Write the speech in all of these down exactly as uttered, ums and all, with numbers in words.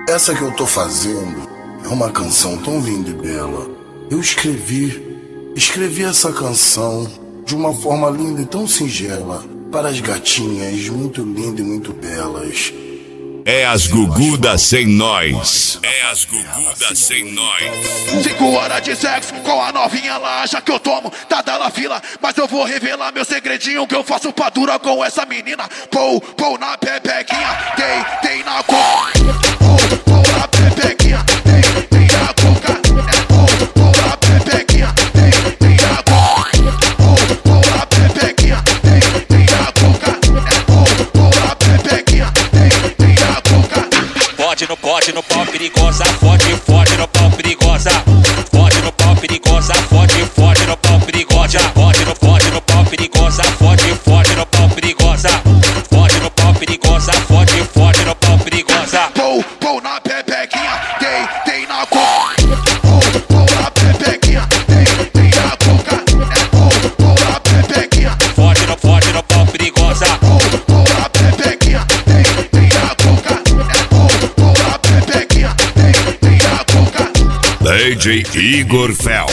Essa que eu tô fazendo é uma canção tão linda e bela. Eu escrevi, escrevi essa canção de uma forma linda e tão singela para as gatinhas muito lindas e muito belas. É as gugudas sem nós. É as gugudas sem nós. Cinco horas de sexo com a novinha lá, já que eu tomo, tá dela fila. Mas eu vou revelar meu segredinho que eu faço pra dura com essa menina. Pou, pou na pepequinha, tem, tem na coca. Pou, pou na pepequinha, tem, tem na coca. Pou, pou na pepequinha, tem, tem na coca. Pou, pou na pepequinha, tem, tem na coca. Pou, pou na pepequinha, tem, tem na coca. Fode no pote, no pau perigosa, fode, fode no pau perigosa. Fode no pau perigosa, fode, fode no pau perigosa. Fode no, fode no pau perigosa, fode, fode no pau perigosa. Fode no pau perigosa, fode, fode no pau perigosa. Pou, pou na pepequinha, tem, tem na coca. Pou, pou na pepequinha, tem, tem na coca. Pou, pou na pepequinha, Fode no, fode no pau perigosa. pou, pou na pepequinha, tem, tem na coca. Pou, pou na pepequinha, tem, tem na coca. D J Igor Fel.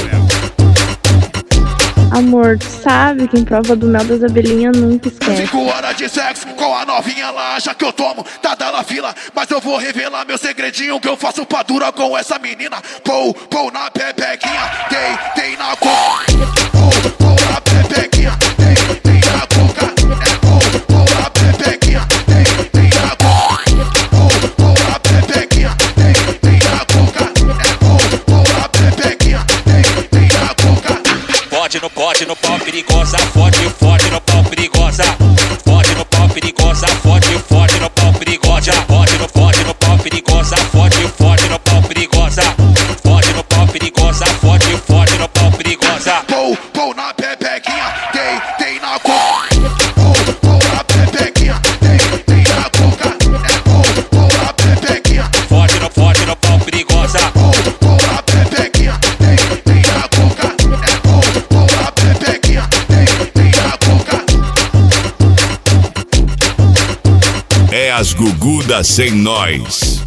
Amor, tu sabe que em prova do mel das abelhinhas nunca esquece. Cinco horas de sexo com a novinha lá, já que eu tomo, tá dela fila. Mas eu vou revelar meu segredinho que eu faço pra dura com essa menina. Pou, pou na pepequinha, tem, tem na coca. Pou, pou na pepequinha, tem, tem na coca. Pou, pou na pepequinha, tem, tem na coca. Pou, pou na pepequinha, tem, tem na coca. Pou, pou na pepequinha, tem, tem na coca. Fode no pote, no pau perigosa, fode, fode no pau perigosa. Fode no pau perigosa, fode, fode no pau perigosa. Fode no, fode no pau perigosa, fode, fode no pau perigosa. Fode no pau perigosa, fode, fode no pau perigosa. Pou, pou na pepequinha, tem, tem na coca. Pou, pou na pepequinha, tem, tem na coca. Pou, pou na pepequinha, Fode no, fode no pau perigosa. pou, pou na pepequinha, tem, tem na coca. Pou, pou na pepequinha, tem, tem na coca. É as gugudas sem nós.